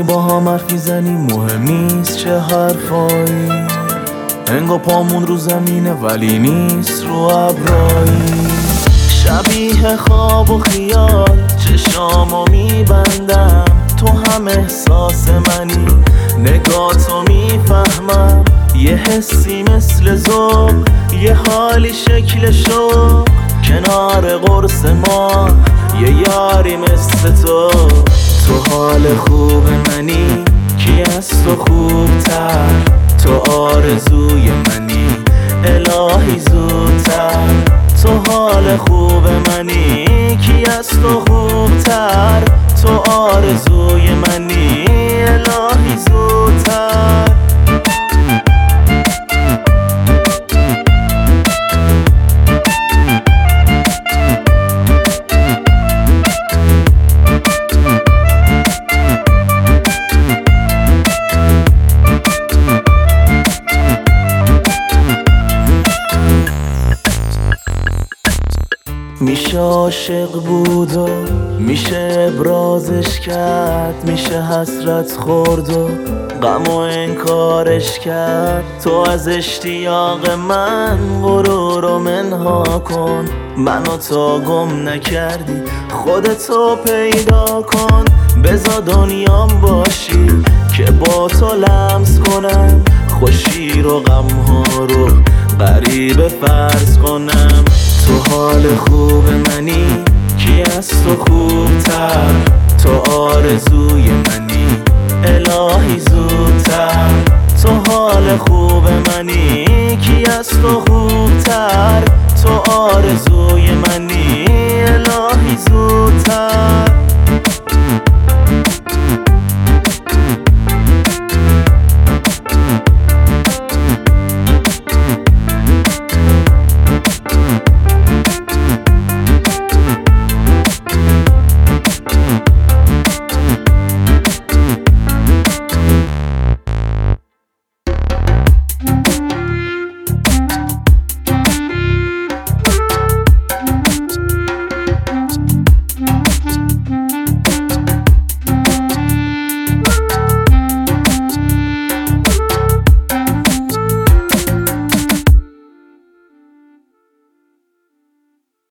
با هم حرف میزنیم مهم نیست چه حرفایی، انگار پامون رو زمینه ولی نیست رو ابرایی. شبیه خواب و خیال چشامو میبندم، تو هم احساس منی، نگاتو میفهمم. یه حسی مثل ذوق، یه حالی شکل شوق، کنار قرص ما یه یاری مثل تو. تو حال خوب منی، کی از تو خوبتر؟ تو آرزوی منی، الهی زودتر. تو حال خوب منی، کی از تو خوبتر؟ تو آرزوی منی، الهی زودتر. میشه عاشق بود و میشه ابرازش کرد، میشه حسرت خورد و غم و انکارش کرد. تو از اشتیاق من غرور و منها کن، منو تا گم نکردی خودتو پیدا کن. بذار دنیام باشی که با تو لمس کنم، خوشی رو غمها رو غریبه فرض کنم. تو حال خوب منی، کی از تو خوبتر؟ تو آرزوی منی،